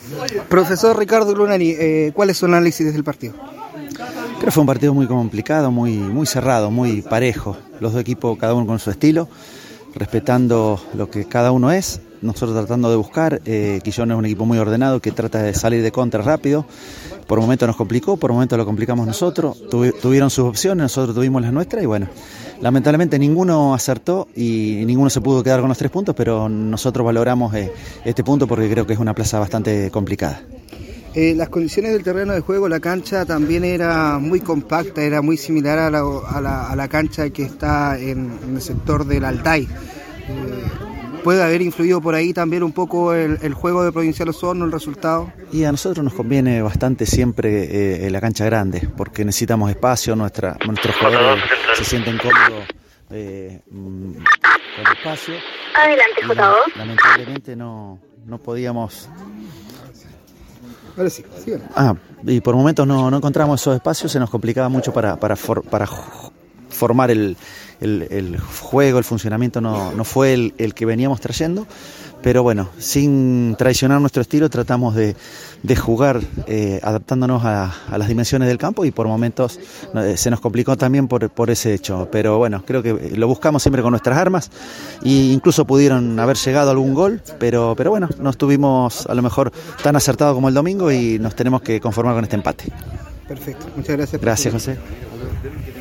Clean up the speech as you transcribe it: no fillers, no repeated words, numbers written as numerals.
Profesor Ricardo Lunari, ¿cuál es su análisis del partido? Creo que fue un partido muy complicado, muy cerrado, muy parejo. Los dos equipos, cada uno con su estilo, respetando lo que cada uno es. Nosotros tratando de buscar. Quillón es un equipo muy ordenado que trata de salir de contra rápido. Por momentos nos complicó, por momentos lo complicamos nosotros. Tuvieron sus opciones, nosotros tuvimos las nuestras y bueno, lamentablemente ninguno acertó y ninguno se pudo quedar con los 3 puntos, pero nosotros valoramos este punto porque creo que es una plaza bastante complicada. Las condiciones del terreno de juego, la cancha también era muy compacta, era muy similar a la cancha que está en el sector del Altay. ¿Puede haber influido por ahí también un poco el juego de Provincial Osorno, el resultado? Y a nosotros nos conviene bastante siempre la cancha grande, porque necesitamos espacio, nuestros jugadores se sienten cómodos con espacio. Adelante, J2. Lamentablemente no podíamos... Ahora sí, síganme. Y por momentos no encontramos esos espacios, se nos complicaba mucho para formar el juego, el funcionamiento no fue el que veníamos trayendo, pero bueno, sin traicionar nuestro estilo tratamos de jugar adaptándonos a las dimensiones del campo y por momentos se nos complicó también por ese hecho, pero bueno, creo que lo buscamos siempre con nuestras armas e incluso pudieron haber llegado a algún gol, pero bueno, no estuvimos a lo mejor tan acertados como el domingo y nos tenemos que conformar con este empate. Perfecto, muchas gracias. Gracias, José.